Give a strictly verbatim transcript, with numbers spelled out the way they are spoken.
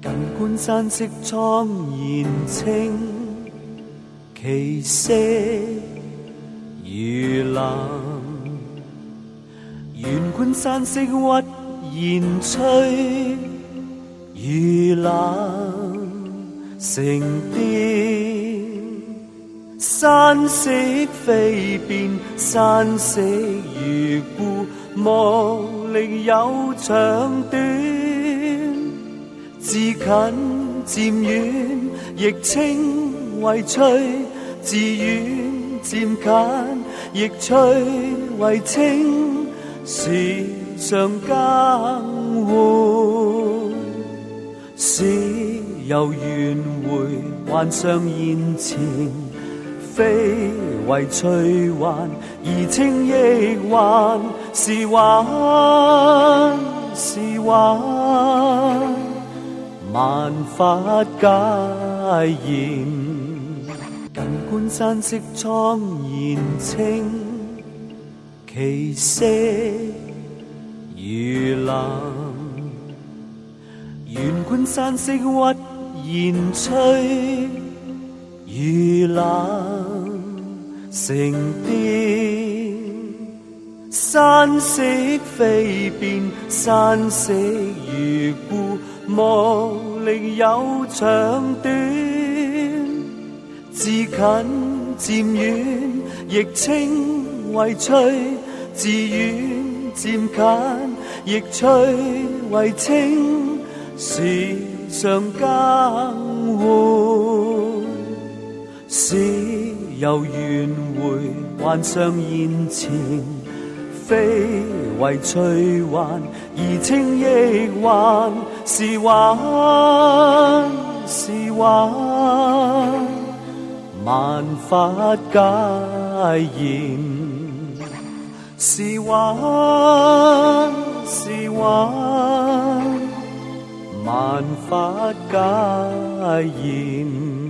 近觀山色蒼然清，其色如藍。遠觀山色鬱然翠，如冷成巔。山色飛變，山色如故，無力有長短。自近漸遠，亦稱為趣；自遠漸近，亦趣為清。時常更換，使有緣回還尚現前。非為趣幻，而稱憶幻，是幻是幻，萬法皆然。近觀山色蒼然清，其色如藍。遠觀山色鬱然翠，如冷成巔。山色飛變，山色如故，無力有長短。自近漸遠，亦稱為趣；自遠漸近，亦趣為清。時常更換，使有緣回還尚現前。非為趣幻，而稱憶幻，是幻是幻，萬法皆然。是幻是幻，萬法皆然。